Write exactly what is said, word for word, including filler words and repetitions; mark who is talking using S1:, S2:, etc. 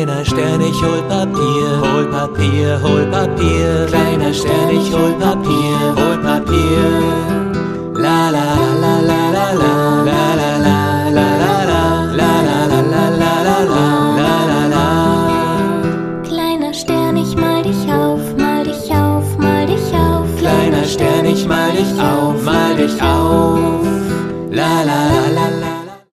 S1: Kleiner Stern, ich hol Papier, hol Papier, hol Papier. Kleiner Stern, ich hol Papier, hol Papier. La la la la la la la la la la la la la la la la la la la.
S2: Kleiner Stern, ich mal dich auf, mal dich auf, mal dich auf.
S1: Kleiner Stern, ich mal dich auf, mal dich auf. La la la la la.